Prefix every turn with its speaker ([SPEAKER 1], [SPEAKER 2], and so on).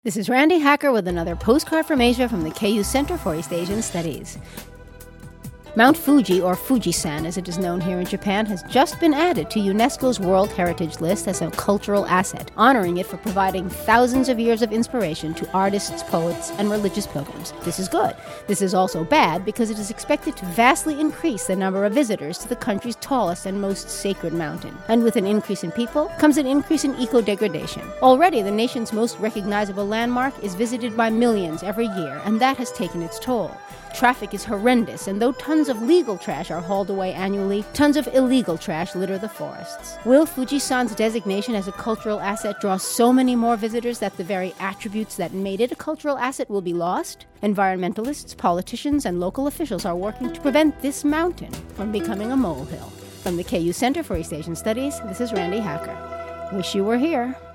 [SPEAKER 1] This is Randy Hacker with another postcard from Asia from the KU Center for East Asian Studies. Mount Fuji, or Fujisan as it is known here in Japan, has just been added to UNESCO's World Heritage List as a cultural asset, honoring it for providing thousands of years of inspiration to artists, poets, and religious pilgrims. This is good. This is also bad because it is expected to vastly increase the number of visitors to the country's tallest and most sacred mountain. And with an increase in people comes an increase in eco-degradation. Already, the nation's most recognizable landmark is visited by millions every year, and that has taken its toll. Traffic is horrendous, and though tons of legal trash are hauled away annually, tons of illegal trash litter the forests. Will Fujisan's designation as a cultural asset draw so many more visitors that the very attributes that made it a cultural asset will be lost? Environmentalists, politicians, and local officials are working to prevent this mountain from becoming a molehill. From the KU Center for East Asian Studies, this is Randy Hacker. Wish you were here.